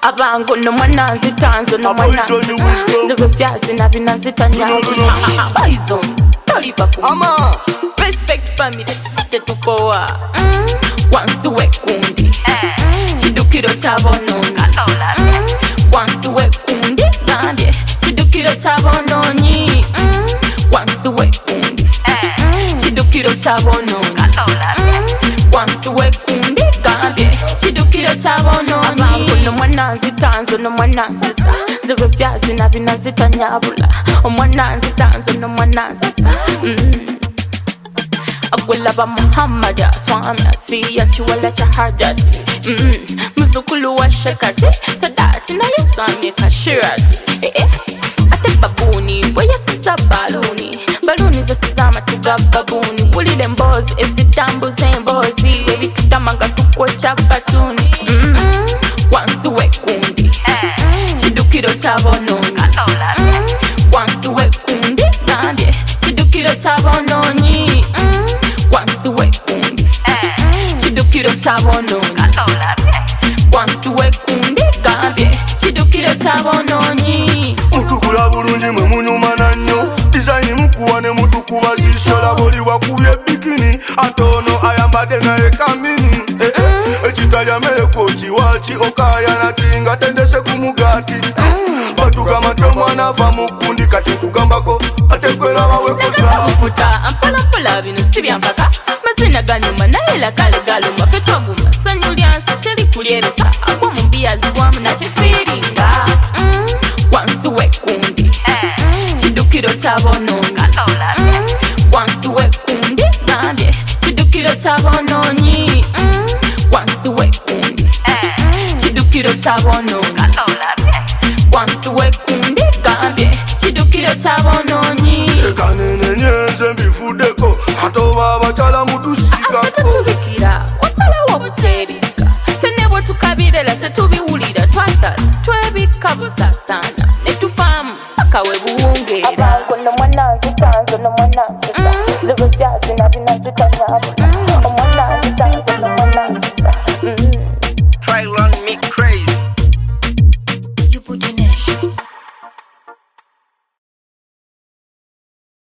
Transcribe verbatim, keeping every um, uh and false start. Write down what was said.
Abango no mwana zitanzo no mwana zibe pyasi na bina zitanyaji Poison toliva kuma Respect family tete tupoa Wansi we kundi Chidukiro chabononi Wansi we kundi Gambye Chidukiro chabononi Wansi we kundi Chidukiro chabononi Wansi we kundi Gambye Chidukiro chabononi Abango no mwana zitanzo no mwana zisa Zibe pyasi na bina zitanyabula Omwana zitanzo no mwana zisa Agulaba Muhammad Swami Asiya Chiwala Chahajati Muzukulu wa Shekati Sadati na Yasami Kashirati Ate babuni Boya siza baluni Baluni za sizama tuga babuni Wulile mbozi Ezitambu zembozi Evikitamanga tukwa chabatuni Wansi we kundi Chidukiro chabononi Wansi we kundi Gambye Chidukiro chabononi Wansi we kundi Chidukiro chabononi Wansi we kundi Gambye Chidukiro chabononi Mutukula bulungi mwe munyuma nanyo Design mukuwane mutukuba zishola boli wakubye bikini Antono ayambade na ekamini eh, eh. Echitalya meleko chiwachi okaya na tinga tendese kumugati Batuka matyo mwana va mukundi kati kugambako atekwela wawe kosa Kufuta ampala mpala bino sibya mpaka Mazina ganyuma naye la kale galuma Fetwaguma sanyulyansi teli kulyeresa Akwa mumbiya zigwamu na chifiringa Wansi we kundi Chidukiro chabononi Wansi we kundi Gambye Chidukiro chabononi Wansi we kundi Chidukiro chabononi Wansi we kundi Gambye Chidukiro chabononi Ekanene nyeze mbifudeko Atoba bachala mutushikako Atatubikira Wasala wabuterika Tenebo tukabirela tetubiwulira Twasala twebika busasana Netufamu akawe buwungera Abango no mwana zitanzo no mwana zisa Zibe pyasi na bina zitanyabula